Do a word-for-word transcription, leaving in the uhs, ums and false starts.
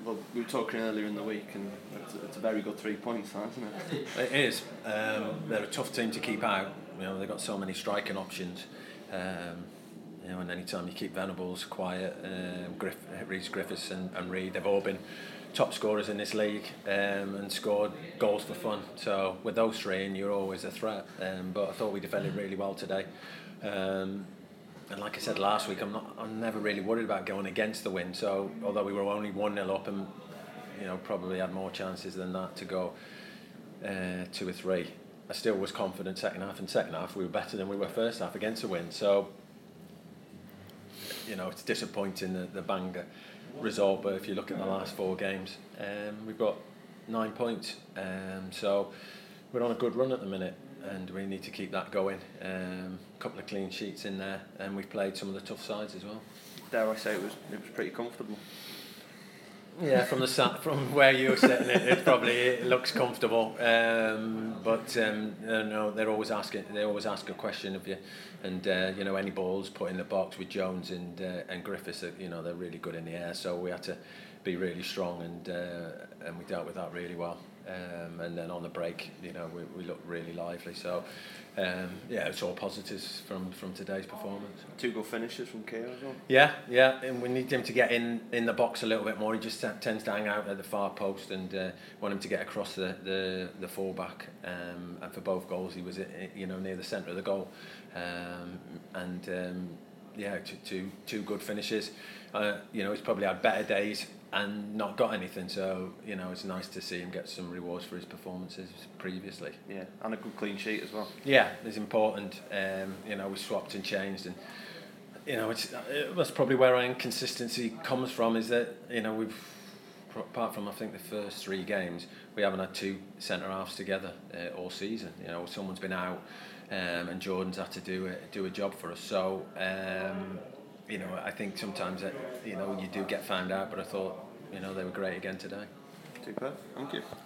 Well, we were talking earlier in the week, and it's, it's a very good three points, isn't it? It is. Um, they're a tough team to keep out. You know, they've got so many striking options. Um, you know, and any time you keep Venables quiet, um, Griff, Reece Griffiths and, and Reid, they've all been top scorers in this league um, and scored goals for fun. So with those three in, you're always a threat. Um, but I thought we defended really well today. Um, And like I said last week, I'm not. I'm never really worried about going against the wind. So although we were only one nil up, and you know probably had more chances than that to go uh, two or three, I still was confident second half. And second half we were better than we were first half against the wind. So you know it's disappointing the, the Bangor result. But if you look at the last four games, um, we've got nine points. Um, so we're on a good run at the minute. And we need to keep that going. Um, a couple of clean sheets in there, and we've played some of the tough sides as well. Dare I say it was it was pretty comfortable. Yeah, from the sat, from where you're sitting, it, it probably it looks comfortable. Um, but um, you know, they're always asking. They always ask a question of you, and uh, you know any balls put in the box with Jones and uh, and Griffiths. You know they're really good in the air, so we had to be really strong, and uh, and we dealt with that really well. Um, and then on the break, you know, we, we looked really lively. So, um, yeah, it's all positives from, from today's performance. Two good finishes from Keogh as well. Yeah, yeah, and we need him to get in, in the box a little bit more. He just t- tends to hang out at the far post, and uh, want him to get across the the, the full-back. Um, and for both goals, he was, you know, near the centre of the goal. Um, and um, yeah, two, two two good finishes. Uh, you know, he's probably had better days and not got anything, so you know it's nice to see him get some rewards for his performances previously. Yeah, and a good clean sheet as well. Yeah, it's important. Um, you know, we swapped and changed, and you know it's it, that's probably where our inconsistency comes from. Is that you know we've apart from I think the first three games, we haven't had two centre halves together uh, all season. You know, someone's been out, um, and Jordan's had to do a, do a job for us. So. Um, You know, I think sometimes that, you know, you do get found out, but I thought, you know, they were great again today. Super. Thank you.